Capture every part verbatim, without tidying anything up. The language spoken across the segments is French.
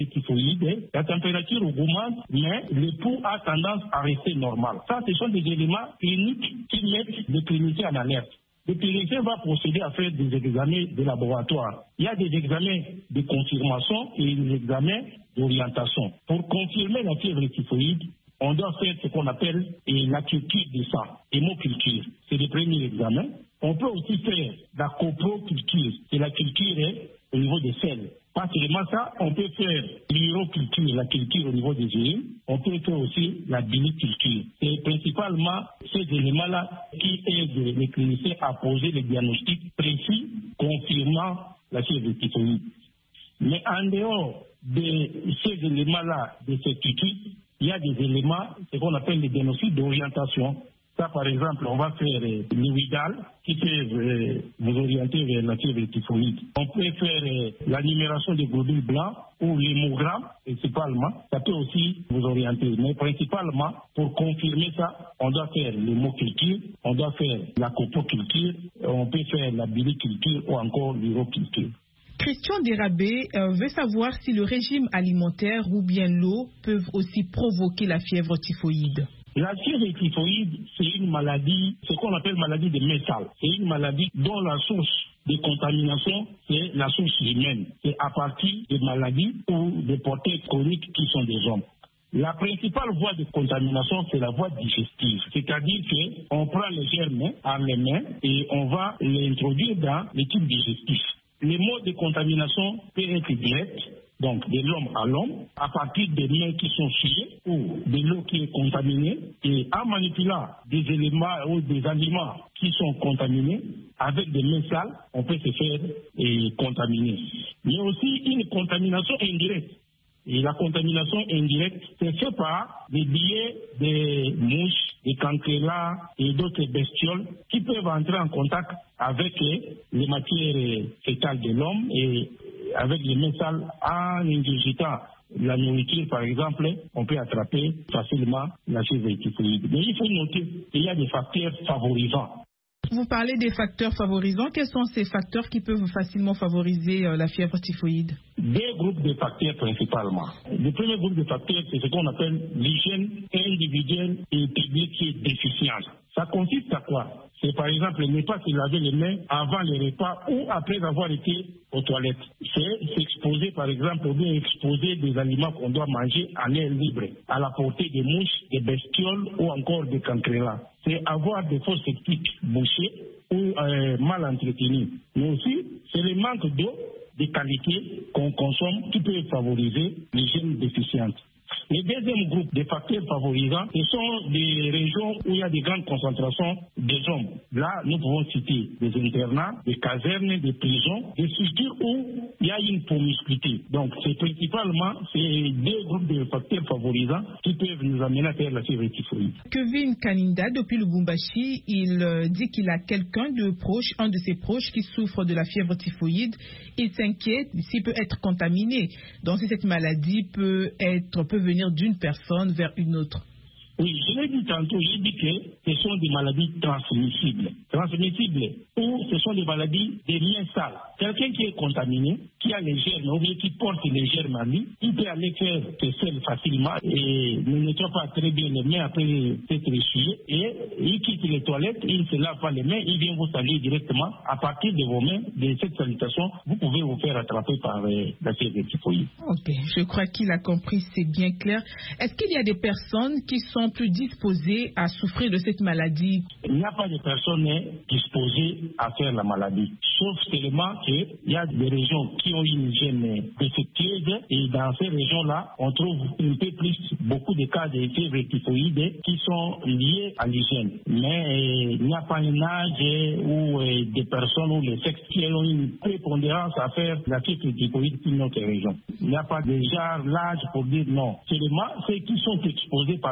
typhoïde, la température augmente, mais le pouls a tendance à rester normal. Ça, ce sont des éléments cliniques qui mettent le clinicien en alerte. Le clinicien va procéder à faire des examens de laboratoire. Il y a des examens de confirmation et des examens d'orientation. Pour confirmer la fièvre typhoïde, on doit faire ce qu'on appelle la culture du sang, hémoculture. C'est le premier examen. On peut aussi faire la coproculture, c'est la culture au niveau des selles. Pas seulement ça, on peut faire l'uroculture, la culture au niveau des urines. On peut faire aussi la biliculture. C'est principalement ces éléments-là qui aident les cliniciens à poser le diagnostic précis confirmant la fièvre typhoïde. Mais en dehors de ces éléments-là de certitude, il y a des éléments, ce qu'on appelle les diagnostics d'orientation. Ça, par exemple, on va faire euh, le Widal qui peut euh, vous orienter vers la fièvre typhoïde. On peut faire euh, la numération des globules blancs ou l'hémogramme, principalement. Ça peut aussi vous orienter. Mais principalement, pour confirmer ça, on doit faire l'hémoculture, on doit faire la coproculture, on peut faire la biliculture ou encore l'uroculture. Christian Dérabé euh, veut savoir si le régime alimentaire ou bien l'eau peuvent aussi provoquer la fièvre typhoïde. La fièvre typhoïde, c'est une maladie, ce qu'on appelle maladie de métal. C'est une maladie dont la source de contamination, c'est la source humaine. C'est à partir de maladies ou de porteurs chroniques qui sont des hommes. La principale voie de contamination, c'est la voie digestive. C'est-à-dire qu'on prend les germes en les mains et on va les introduire dans les tubes digestifs. Les modes de contamination peuvent être directs, donc de l'homme à l'homme, à partir des mains qui sont souillées ou de l'eau qui est contaminée, et en manipulant des éléments ou des aliments qui sont contaminés, avec des mains sales, on peut se faire et, contaminer. Mais aussi une contamination indirecte. Et la contamination indirecte, c'est fait par des billets des mouches, des cancrelats et d'autres bestioles qui peuvent entrer en contact avec les matières fétales de l'homme et avec les mains sales en ingurgitant la nourriture, par exemple, on peut attraper facilement la fièvre typhoïde. Mais il faut noter qu'il y a des facteurs favorisants. Vous parlez des facteurs favorisants. Quels sont ces facteurs qui peuvent facilement favoriser euh, la fièvre typhoïde? Deux groupes de facteurs principalement. Le premier groupe de facteurs, c'est ce qu'on appelle l'hygiène individuelle et publique qui est déficiente. Ça consiste à quoi? C'est par exemple ne pas se laver les mains avant les repas ou après avoir été aux toilettes. C'est s'exposer par exemple ou bien exposer des aliments qu'on doit manger en air libre, à la portée des mouches, des bestioles ou encore des cancrelats. C'est avoir des fosses septiques bouchées ou euh, mal entretenues. Mais aussi, c'est le manque d'eau de qualité qu'on consomme qui peut favoriser l'hygiène déficiente. Le deuxième groupe de facteurs favorisants, ce sont des régions où il y a des grandes concentrations des hommes. Là, nous pouvons citer des internats, des casernes, des prisons, des structures où il y a une promiscuité. Donc, c'est principalement ces deux groupes de facteurs favorisants qui peuvent nous amener à faire la fièvre typhoïde. Kevin Kaninda, depuis le Lubumbashi, il euh, dit qu'il a quelqu'un de proche, un de ses proches qui souffre de la fièvre typhoïde. Il s'inquiète s'il peut être contaminé. Donc, si cette maladie peut être, peut venir d'une personne vers une autre. Oui, je l'ai dit tantôt, j'ai dit que ce sont des maladies transmissibles. Transmissibles ou ce sont des maladies des liens sales. Quelqu'un qui est contaminé, qui a les germes ou bien qui porte les germes à lui, il peut aller faire ses selles facilement et ne nettoie pas très bien les mains après s'être essuyé et il quitte les toilettes, il ne se lave pas les mains, il vient vous saluer directement. À partir de vos mains, de cette salutation, vous pouvez vous faire attraper par euh, la fièvre typhoïde. Ok, je crois qu'il a compris, c'est bien clair. Est-ce qu'il y a des personnes qui sont plus disposées à souffrir de cette maladie? Il n'y a pas de personnes disposées à faire la maladie, sauf seulement qu'il y a des régions qui ont une hygiène défectueuse et dans ces régions-là, on trouve un peu plus beaucoup de cas de fièvre typhoïde qui sont liés à l'hygiène. Mais euh, il n'y a pas un âge ou euh, des personnes ou les sexes qui ont une prépondérance à faire la fièvre typhoïde dans notre région. Il n'y a pas déjà l'âge pour dire non. Seulement ceux qui sont exposés par rapport à leur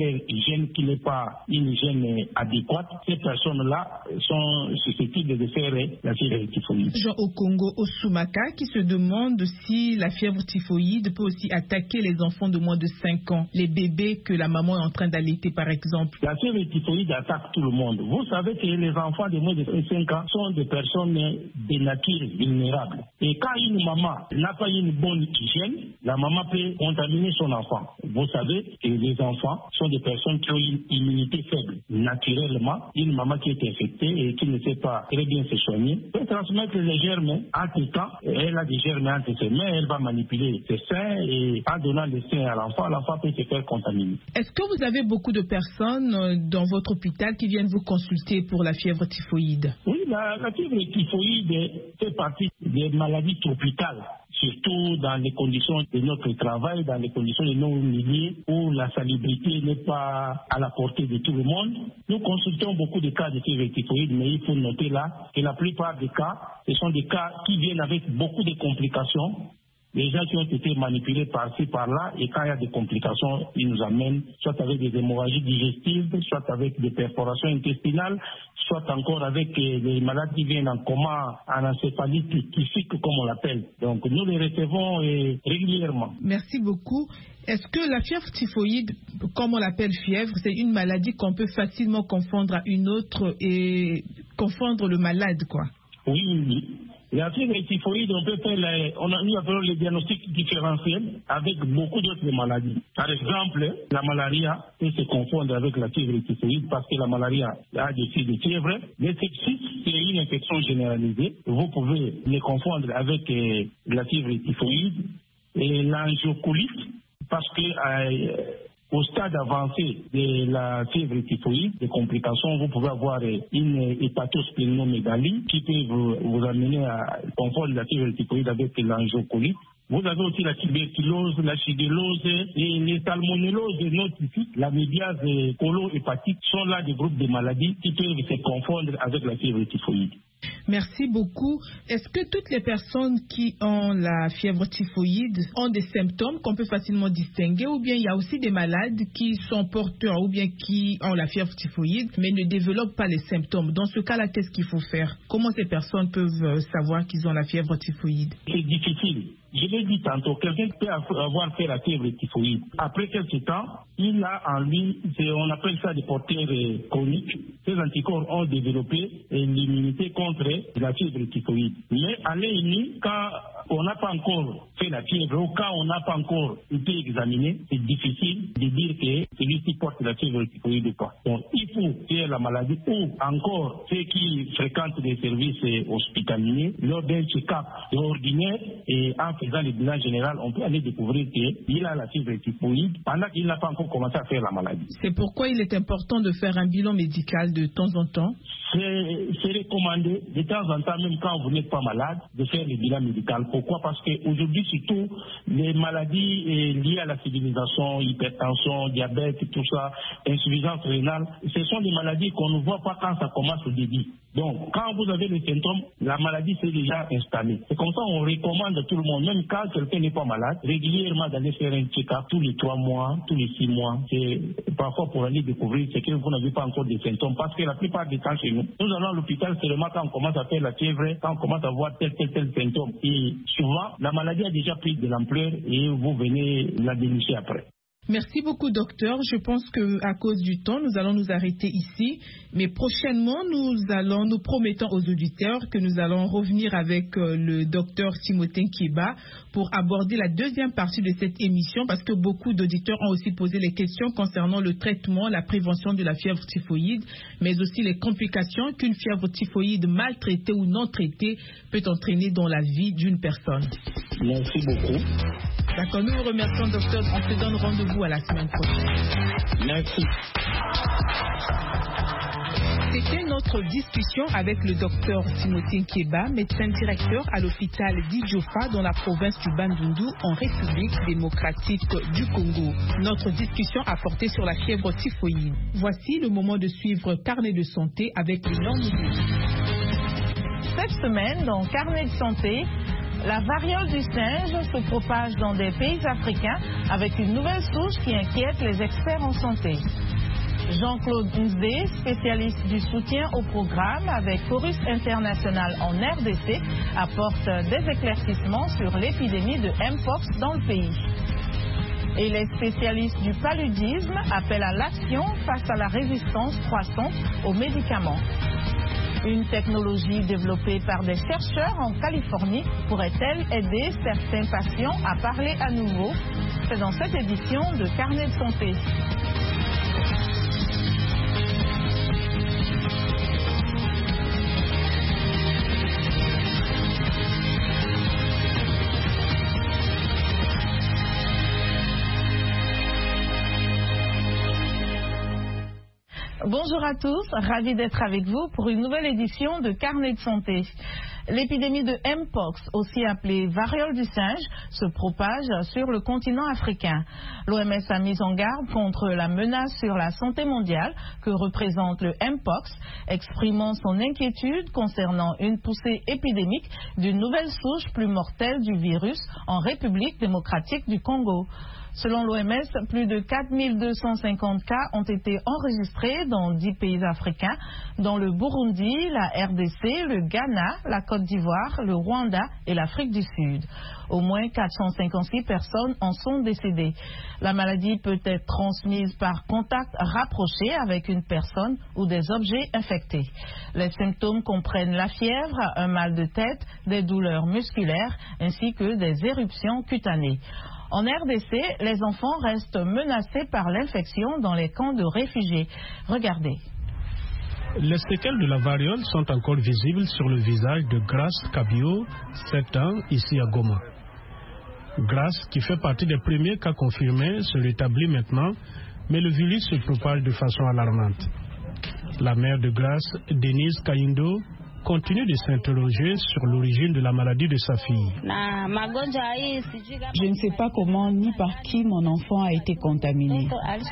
leur hygiène qui n'est pas une hygiène adéquate, ces personnes-là sont susceptibles de faire la fièvre typhoïde. Jean Okongo Osumaka qui se demande si la fièvre typhoïde peut aussi attaquer les enfants de moins de cinq ans, les bébés que la maman est en train d'allaiter par exemple. La fièvre typhoïde attaque tout le monde. Vous savez que les enfants de moins de cinq ans sont des personnes de nature vulnérable. Et quand une maman n'a pas une bonne hygiène, la maman peut contaminer son enfant. Vous savez que les enfants sont des personnes qui ont une immunité faible. Naturellement, une maman qui est infectée et qui ne sait pas très bien se soigner peut transmettre les germes entre temps. Elle a des germes entre ses mains, elle va manipuler ses seins et en donnant les seins à l'enfant, l'enfant peut se faire contaminer. Est-ce que vous avez beaucoup de personnes dans votre hôpital qui viennent vous consulter pour la fièvre typhoïde? Oui, la, la fièvre typhoïde fait partie des maladies tropicales, surtout dans les conditions de notre travail, dans les conditions de nos milieux où la salubrité n'est pas à la portée de tout le monde. Nous consultons beaucoup de cas de fièvre typhoïde, mais il faut noter là que la plupart des cas, ce sont des cas qui viennent avec beaucoup de complications. Les gens qui ont été manipulés par-ci, par-là, et quand il y a des complications, ils nous amènent soit avec des hémorragies digestives, soit avec des perforations intestinales, soit encore avec des malades qui viennent en coma, en encéphalite typhique, comme on l'appelle. Donc nous les recevons euh, régulièrement. Merci beaucoup. Est-ce que la fièvre typhoïde, comme on l'appelle fièvre, c'est une maladie qu'on peut facilement confondre à une autre et confondre le malade, quoi? Oui, oui. La fièvre typhoïde, on peut faire les, on a, nous appelons les diagnostics différentiels avec beaucoup d'autres maladies. Par exemple, la malaria peut se confondre avec la fièvre typhoïde parce que la malaria a des signes de fièvre. Le sepsis, c'est une infection généralisée. Vous pouvez les confondre avec euh, la fièvre typhoïde et l'angiocolite parce que euh, au stade avancé de la fièvre typhoïde, des complications, vous pouvez avoir une hépatosplénomégalie qui peut vous, vous amener à confondre la fièvre typhoïde avec l'angiocolite. Vous avez aussi la tuberculose, la shigellose et les salmonelloses non typiques, la médiase et colo-hépatite sont là des groupes de maladies qui peuvent se confondre avec la fièvre typhoïde. Merci beaucoup. Est-ce que toutes les personnes qui ont la fièvre typhoïde ont des symptômes qu'on peut facilement distinguer ou bien il y a aussi des malades qui sont porteurs ou bien qui ont la fièvre typhoïde mais ne développent pas les symptômes? Dans ce cas-là, qu'est-ce qu'il faut faire? Comment ces personnes peuvent savoir qu'ils ont la fièvre typhoïde? C'est difficile. Je l'ai dit tantôt, quelqu'un peut avoir fait la fièvre typhoïde. Après quelques temps, il a en lui, on appelle ça des porteurs chroniques. Ces anticorps ont développé l'immunité contre la fièvre typhoïde. Mais à l'œil nu, quand on n'a pas encore fait la fièvre ou quand on n'a pas encore été examiné, c'est difficile de dire que celui-ci porte la fièvre typhoïde ou pas. Donc il faut faire la maladie ou encore ceux qui fréquentent des services hospitaliers, lors d'un check-up ordinaire et en faisant le bilan général, on peut aller découvrir qu'il a la fièvre typhoïde pendant qu'il n'a pas encore commencé à faire la maladie. C'est pourquoi il est important de faire un bilan médical de temps en temps. C'est recommandé de temps en temps, même quand vous n'êtes pas malade, de faire le bilan médical. Pourquoi? Parce qu'aujourd'hui, surtout, les maladies liées à la civilisation, hypertension, diabète, tout ça, insuffisance rénale, ce sont des maladies qu'on ne voit pas quand ça commence au début. Donc, quand vous avez les symptômes, la maladie s'est déjà installée. C'est comme ça qu'on recommande à tout le monde, même quand quelqu'un n'est pas malade, régulièrement d'aller faire un check-up tous les trois mois, tous les six mois. C'est parfois pour aller découvrir ce que vous n'avez pas encore de symptômes. Parce que la plupart des temps chez nous, nous allons à l'hôpital seulement quand on commence à faire la fièvre, quand on commence à voir tel, tel, tel symptôme. Et souvent, la maladie a déjà pris de l'ampleur et vous venez la dénicher après. Merci beaucoup, docteur. Je pense qu'à cause du temps, nous allons nous arrêter ici. Mais prochainement, nous allons, nous promettons aux auditeurs que nous allons revenir avec euh, le docteur Timothée Nkieba pour aborder la deuxième partie de cette émission parce que beaucoup d'auditeurs ont aussi posé les questions concernant le traitement, la prévention de la fièvre typhoïde, mais aussi les complications qu'une fièvre typhoïde mal traitée ou non traitée peut entraîner dans la vie d'une personne. Merci beaucoup. D'accord, nous vous remercions, docteur. On se donne rendez-vous à la semaine prochaine. Merci. C'était notre discussion avec le docteur Timothée Nkieba, médecin directeur à l'hôpital d'Idjofa dans la province du Bandundu en République démocratique du Congo. Notre discussion a porté sur la fièvre typhoïde. Voici le moment de suivre Carnet de santé avec les normes. Cette semaine, dans Carnet de santé, La variole du singe se propage dans des pays africains avec une nouvelle souche qui inquiète les experts en santé. Jean-Claude Nzé, spécialiste du soutien au programme avec Chorus International en R D C, apporte des éclaircissements sur l'épidémie de Mpox dans le pays. Et les spécialistes du paludisme appellent à l'action face à la résistance croissante aux médicaments. Une technologie développée par des chercheurs en Californie pourrait-elle aider certains patients à parler à nouveau? C'est dans cette édition de Carnet de santé. Bonjour à tous, ravi d'être avec vous pour une nouvelle édition de Carnet de santé. L'épidémie de Mpox, aussi appelée variole du singe, se propage sur le continent africain. L'O M S a mis en garde contre la menace sur la santé mondiale que représente le Mpox, exprimant son inquiétude concernant une poussée épidémique d'une nouvelle souche plus mortelle du virus en République démocratique du Congo. Selon l'O M S, plus de quatre mille deux cent cinquante cas ont été enregistrés dans dix pays africains, dont le Burundi, la R D C, le Ghana, la Côte d'Ivoire, le Rwanda et l'Afrique du Sud. Au moins quatre cent cinquante-six personnes en sont décédées. La maladie peut être transmise par contact rapproché avec une personne ou des objets infectés. Les symptômes comprennent la fièvre, un mal de tête, des douleurs musculaires ainsi que des éruptions cutanées. En R D C, les enfants restent menacés par l'infection dans les camps de réfugiés. Regardez. Les séquelles de la variole sont encore visibles sur le visage de Grace Kabio, sept ans, ici à Goma. Grace, qui fait partie des premiers cas confirmés, se rétablit maintenant, mais le virus se propage de façon alarmante. La mère de Grace, Denise Kayindo, continue de s'interroger sur l'origine de la maladie de sa fille. Je ne sais pas comment ni par qui mon enfant a été contaminé.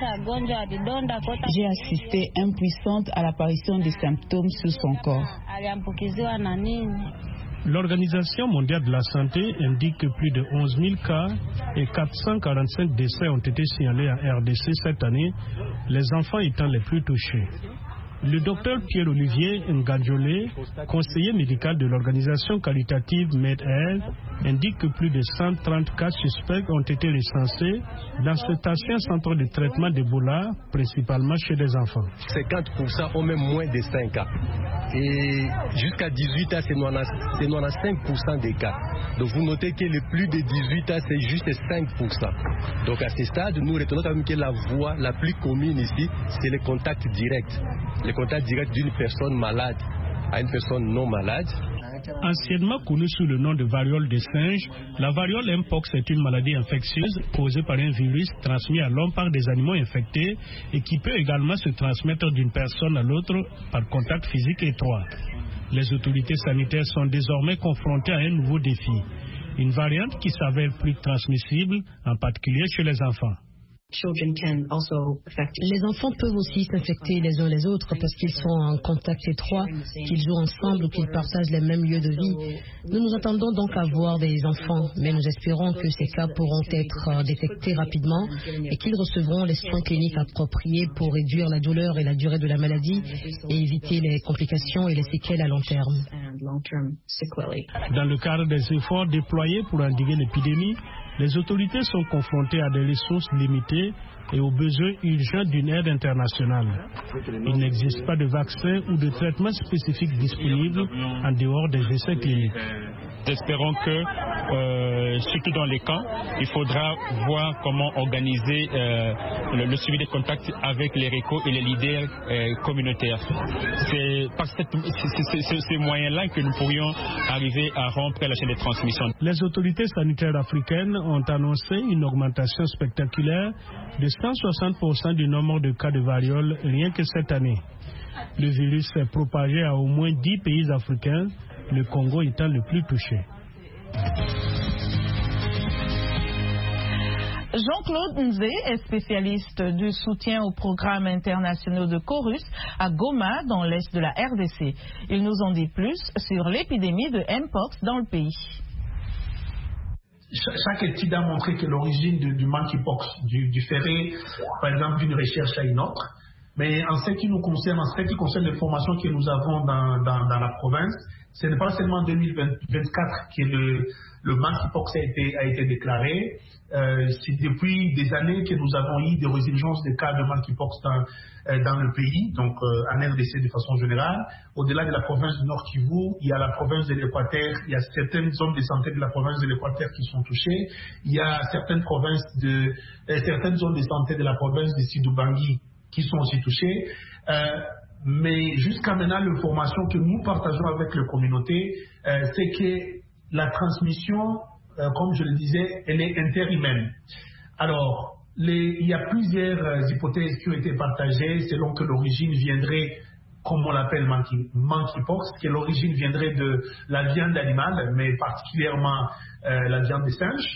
J'ai assisté impuissante à l'apparition des symptômes sur son corps. L'Organisation mondiale de la santé indique que plus de onze mille cas et quatre cent quarante-cinq décès ont été signalés en R D C cette année, les enfants étant les plus touchés. Le docteur Pierre-Olivier Ngadjolé, conseiller médical de l'organisation caritative MedAid, indique que plus de cent trente cas suspects ont été recensés dans cet ancien centre de traitement d'Ebola, principalement chez des enfants. cinquante pour cent ont même moins de cinq cas. Et jusqu'à dix-huit ans, c'est quatre-vingt-quinze pour cent des cas. Donc vous notez que le plus de dix-huit ans, c'est juste cinq pour cent. Donc à ce stade, nous retenons quand même que la voie la plus commune ici, c'est le contact direct. Le contact direct d'une personne malade à une personne non malade. Anciennement connue sous le nom de variole des singes, la variole Mpox est une maladie infectieuse causée par un virus transmis à l'homme par des animaux infectés et qui peut également se transmettre d'une personne à l'autre par contact physique étroit. Les autorités sanitaires sont désormais confrontées à un nouveau défi, une variante qui s'avère plus transmissible, en particulier chez les enfants. Les enfants peuvent aussi s'infecter les uns les autres parce qu'ils sont en contact étroit, qu'ils jouent ensemble ou qu'ils partagent les mêmes lieux de vie. Nous nous attendons donc à voir des enfants, mais nous espérons que ces cas pourront être détectés rapidement et qu'ils recevront les soins cliniques appropriés pour réduire la douleur et la durée de la maladie et éviter les complications et les séquelles à long terme. Dans le cadre des efforts déployés pour endiguer l'épidémie, les autorités sont confrontées à des ressources limitées et aux besoins urgents d'une aide internationale. Il n'existe pas de vaccin ou de traitement spécifique disponible en dehors des essais cliniques. Espérons que, euh, surtout dans les camps, il faudra voir comment organiser euh, le, le suivi des contacts avec les récos et les leaders euh, communautaires. C'est par cette, c'est, c'est, ces moyens-là que nous pourrions arriver à rompre la chaîne de transmission. Les autorités sanitaires africaines ont annoncé une augmentation spectaculaire de cent soixante pour cent du nombre de cas de variole rien que cette année. Le virus s'est propagé à au moins dix pays africains, le Congo étant le plus touché. Jean-Claude Nzé est spécialiste du soutien aux programmes internationaux de Chorus à Goma, dans l'est de la R D C. Il nous en dit plus sur l'épidémie de Mpox dans le pays. chaque étude a montré que l'origine du, du monkeypox du, du ferait, par exemple, d'une recherche à une autre. Mais en ce qui nous concerne, en ce qui concerne les formations que nous avons dans, dans, dans la province, ce n'est pas seulement en deux mille vingt-quatre que le, le monkeypox a été, a été déclaré. Euh, c'est depuis des années que nous avons eu des résurgences de cas de monkeypox dans, euh, dans le pays, donc euh, en R D C de façon générale. Au-delà de la province du Nord Kivu, il y a la province de l'Équateur, il y a certaines zones de santé de la province de l'Équateur qui sont touchées, il y a certaines provinces de, euh, certaines zones de santé de la province de Sidou-Bangui qui sont aussi touchées. Euh, mais jusqu'à maintenant, l'information que nous partageons avec la communauté, euh, c'est que la transmission, euh, comme je le disais, elle est interhumaine. Alors, les, il y a plusieurs euh, hypothèses qui ont été partagées selon que l'origine viendrait, comme on l'appelle monkey, monkeypox, que l'origine viendrait de la viande animale, mais particulièrement euh, la viande des singes,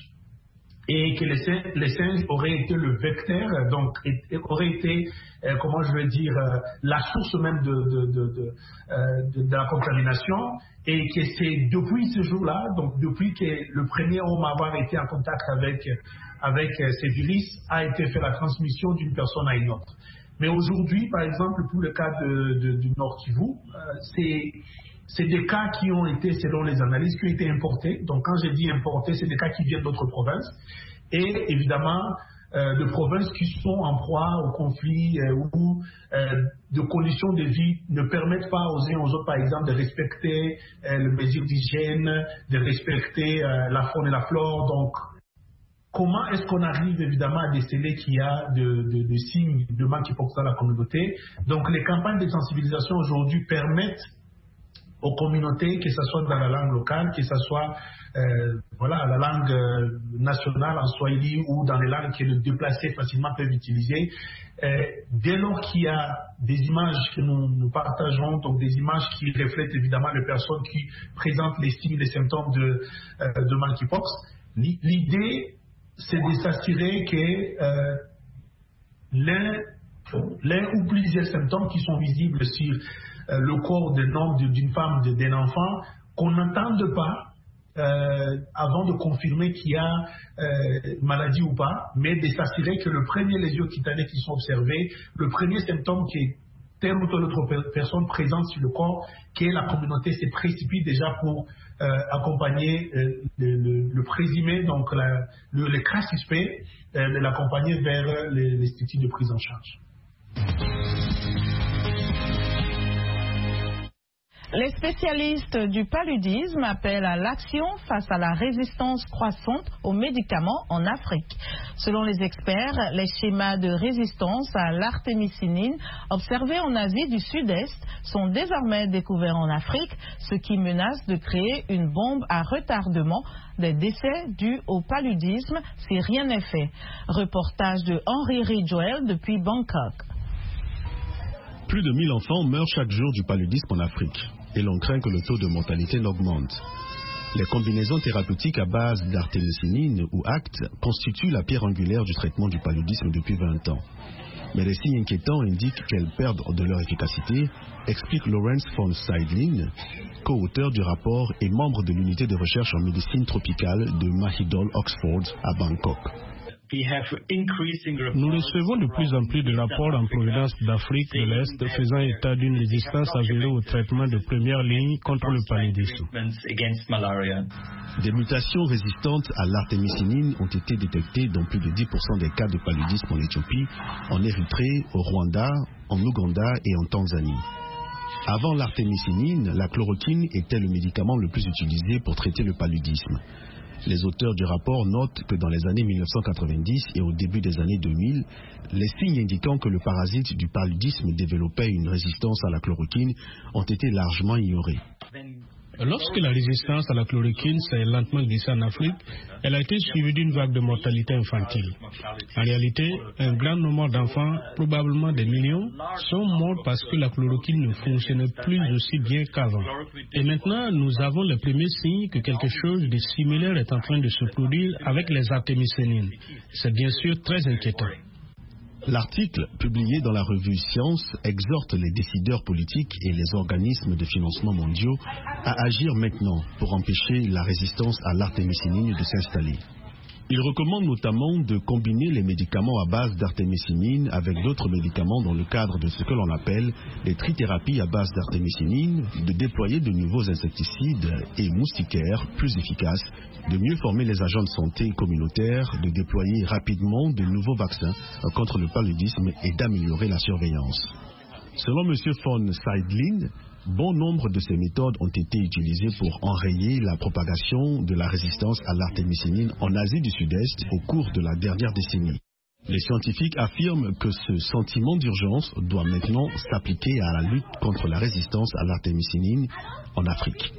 et que les, les singes auraient été le vecteur, donc et, auraient été, euh, comment je veux dire, euh, la source même de, de, de, de, euh, de, de la contamination, et que c'est depuis ce jour-là, donc depuis que le premier homme à avoir été en contact avec, avec euh, ces virus, a été fait la transmission d'une personne à une autre. Mais aujourd'hui, par exemple, pour le cas de, de, du Nord Kivu, euh, c'est... C'est des cas qui ont été, selon les analyses, qui ont été importés. Donc, quand je dis importés, c'est des cas qui viennent d'autres provinces. Et évidemment, euh, de provinces qui sont en proie au conflit euh, où euh, de conditions de vie ne permettent pas aux uns aux autres, par exemple, de respecter euh, les mesures d'hygiène, de respecter euh, la faune et la flore. Donc, comment est-ce qu'on arrive évidemment à déceler qu'il y a de, de, de signes de monkeypox dans la communauté? Donc, les campagnes de sensibilisation aujourd'hui permettent aux communautés, que ce soit dans la langue locale, que ce soit euh, voilà, la langue euh, nationale en swahili ou dans les langues que les déplacés facilement peuvent utiliser. Euh, dès lors qu'il y a des images que nous, nous partageons, donc des images qui reflètent évidemment les personnes qui présentent les signes, les symptômes de, euh, de monkeypox, l'idée c'est de s'assurer que euh, l'un, l'un ou plusieurs symptômes qui sont visibles sur le corps d'un homme, d'une femme, d'un enfant, qu'on n'entende pas euh, avant de confirmer qu'il y a euh, maladie ou pas, mais de s'assurer que le premier lésion cutanée qui sont observées, le premier symptôme qui est telle ou telle autre personne présente sur le corps, que la communauté se précipite déjà pour euh, accompagner euh, le, le, le présumé, donc la, le, le cas suspect, euh, de l'accompagner vers les, les structures de prise en charge. Les spécialistes du paludisme appellent à l'action face à la résistance croissante aux médicaments en Afrique. Selon les experts, les schémas de résistance à l'artémisinine observés en Asie du Sud-Est sont désormais découverts en Afrique, ce qui menace de créer une bombe à retardement des décès dus au paludisme si rien n'est fait. Reportage de Henri Ridgewell depuis Bangkok. Plus de mille enfants meurent chaque jour du paludisme en Afrique et l'on craint que le taux de mortalité n'augmente. Les combinaisons thérapeutiques à base d'artémisinine ou A C T constituent la pierre angulaire du traitement du paludisme depuis vingt ans. Mais les signes inquiétants indiquent qu'elles perdent de leur efficacité, explique Lawrence von Seidlin, co-auteur du rapport et membre de l'unité de recherche en médecine tropicale de Mahidol Oxford à Bangkok. Nous recevons de plus en plus de rapports en provenance d'Afrique de l'Est faisant état d'une résistance avérée au traitement de première ligne contre le paludisme. Des mutations résistantes à l'artémisinine ont été détectées dans plus de dix pour cent des cas de paludisme en Éthiopie, en Érythrée, au Rwanda, en Ouganda et en Tanzanie. Avant l'artémisinine, la chloroquine était le médicament le plus utilisé pour traiter le paludisme. Les auteurs du rapport notent que dans les années mille neuf cent quatre-vingt-dix et au début des années deux mille, les signes indiquant que le parasite du paludisme développait une résistance à la chloroquine ont été largement ignorés. Lorsque la résistance à la chloroquine s'est lentement glissée en Afrique, elle a été suivie d'une vague de mortalité infantile. En réalité, un grand nombre d'enfants, probablement des millions, sont morts parce que la chloroquine ne fonctionnait plus aussi bien qu'avant. Et maintenant, nous avons les premiers signes que quelque chose de similaire est en train de se produire avec les artémisinines. C'est bien sûr très inquiétant. L'article, publié dans la revue Science, exhorte les décideurs politiques et les organismes de financement mondiaux à agir maintenant pour empêcher la résistance à l'artémisinine de s'installer. Il recommande notamment de combiner les médicaments à base d'artémisinine avec d'autres médicaments dans le cadre de ce que l'on appelle les trithérapies à base d'artémisinine, de déployer de nouveaux insecticides et moustiquaires plus efficaces, de mieux former les agents de santé communautaires, de déployer rapidement de nouveaux vaccins contre le paludisme et d'améliorer la surveillance. Selon M. von Seidlin, bon nombre de ces méthodes ont été utilisées pour enrayer la propagation de la résistance à l'artémisinine en Asie du Sud-Est au cours de la dernière décennie. Les scientifiques affirment que ce sentiment d'urgence doit maintenant s'appliquer à la lutte contre la résistance à l'artémisinine en Afrique.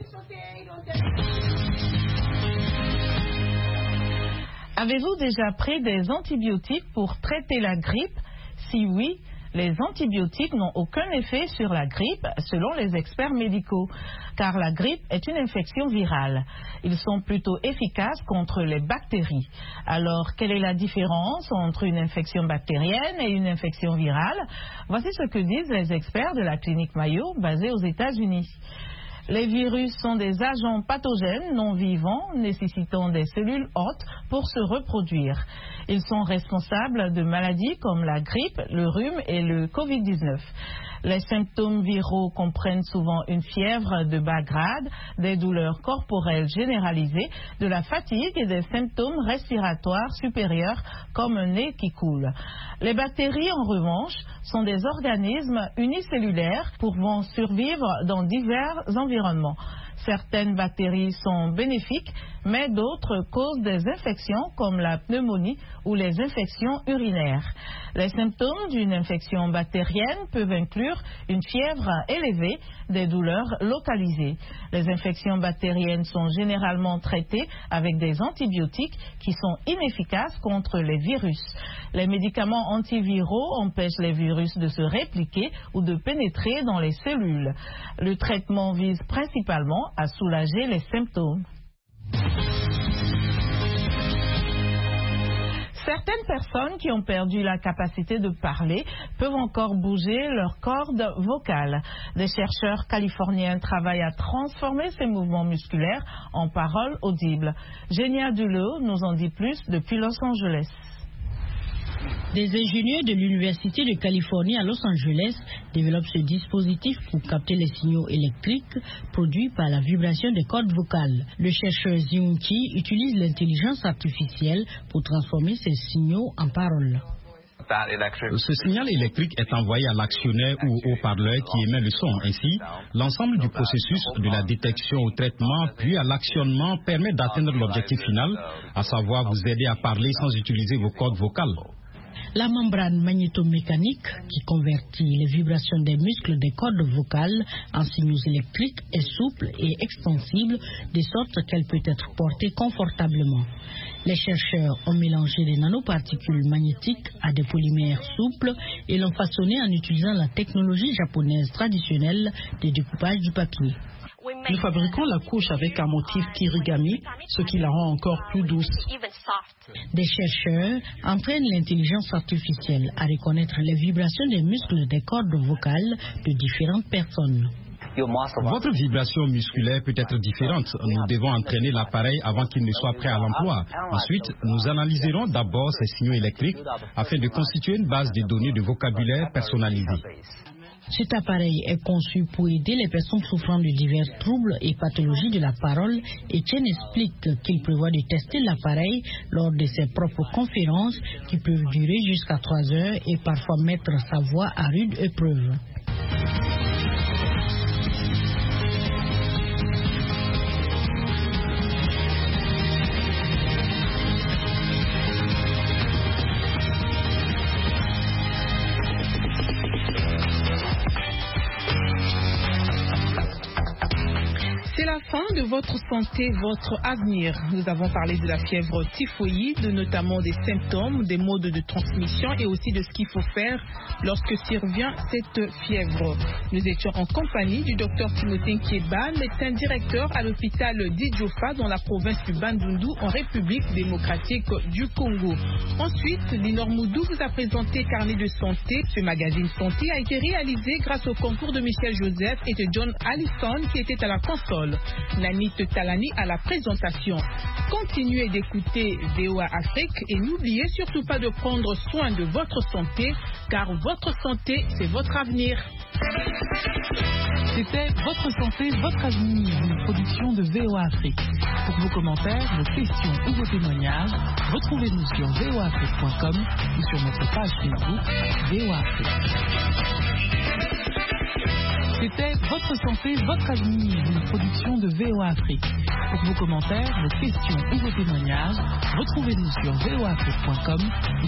Avez-vous déjà pris des antibiotiques pour traiter la grippe? Si oui, les antibiotiques n'ont aucun effet sur la grippe, selon les experts médicaux, car la grippe est une infection virale. Ils sont plutôt efficaces contre les bactéries. Alors, quelle est la différence entre une infection bactérienne et une infection virale? Voici ce que disent les experts de la clinique Mayo, basée aux États-Unis. Les virus sont des agents pathogènes non vivants nécessitant des cellules hôtes pour se reproduire. Ils sont responsables de maladies comme la grippe, le rhume et le covid dix-neuf. Les symptômes viraux comprennent souvent une fièvre de bas grade, des douleurs corporelles généralisées, de la fatigue et des symptômes respiratoires supérieurs comme un nez qui coule. Les bactéries, en revanche, sont des organismes unicellulaires pouvant survivre dans divers environnements. Certaines bactéries sont bénéfiques, mais d'autres causent des infections comme la pneumonie ou les infections urinaires. Les symptômes d'une infection bactérienne peuvent inclure une fièvre élevée, des douleurs localisées. Les infections bactériennes sont généralement traitées avec des antibiotiques qui sont inefficaces contre les virus. Les médicaments antiviraux empêchent les virus de se répliquer ou de pénétrer dans les cellules. Le traitement vise principalement à soulager les symptômes. Certaines personnes qui ont perdu la capacité de parler peuvent encore bouger leurs cordes vocales. Des chercheurs californiens travaillent à transformer ces mouvements musculaires en paroles audibles. Génia Dulot nous en dit plus depuis Los Angeles. Des ingénieurs de l'Université de Californie à Los Angeles développent ce dispositif pour capter les signaux électriques produits par la vibration des cordes vocales. Le chercheur Ziun Qi utilise l'intelligence artificielle pour transformer ces signaux en paroles. Ce signal électrique est envoyé à l'actionneur ou au haut-parleur qui émet le son. Ainsi, l'ensemble du processus de la détection au traitement puis à l'actionnement permet d'atteindre l'objectif final, à savoir vous aider à parler sans utiliser vos cordes vocales. La membrane magnétomécanique qui convertit les vibrations des muscles des cordes vocales en signaux électriques est souple et extensible de sorte qu'elle peut être portée confortablement. Les chercheurs ont mélangé des nanoparticules magnétiques à des polymères souples et l'ont façonné en utilisant la technologie japonaise traditionnelle de découpage du papier. Nous fabriquons la couche avec un motif kirigami, ce qui la rend encore plus douce. Des chercheurs entraînent l'intelligence artificielle à reconnaître les vibrations des muscles des cordes vocales de différentes personnes. Votre vibration musculaire peut être différente. Nous devons entraîner l'appareil avant qu'il ne soit prêt à l'emploi. Ensuite, nous analyserons d'abord ces signaux électriques afin de constituer une base de données de vocabulaire personnalisée. Cet appareil est conçu pour aider les personnes souffrant de divers troubles et pathologies de la parole. Etienne explique qu'il prévoit de tester l'appareil lors de ses propres conférences qui peuvent durer jusqu'à trois heures et parfois mettre sa voix à rude épreuve. C'est la fin de votre santé, votre avenir. Nous avons parlé de la fièvre typhoïde, notamment des symptômes, des modes de transmission et aussi de ce qu'il faut faire lorsque survient cette fièvre. Nous étions en compagnie du docteur Timothée Nkieba, médecin directeur à l'hôpital d'Idjofa dans la province du Bandundu en République démocratique du Congo. Ensuite, Linor Moudou vous a présenté Carnet de santé. Ce magazine santé a été réalisé grâce au concours de Michel Joseph et de John Allison qui était à la console. Nanit Talani à la présentation. Continuez d'écouter V O A Afrique et n'oubliez surtout pas de prendre soin de votre santé car votre santé, c'est votre avenir. C'était Votre santé, votre avenir, une production de V O A Afrique. Pour vos commentaires, vos questions ou vos témoignages, retrouvez-nous sur v o a afrique point com ou sur notre page Facebook V O A Afrique. C'était Votre santé, votre avenir, une production de V O A Afrique. Pour vos commentaires, vos questions ou vos témoignages, retrouvez-nous sur v o a afrique point com.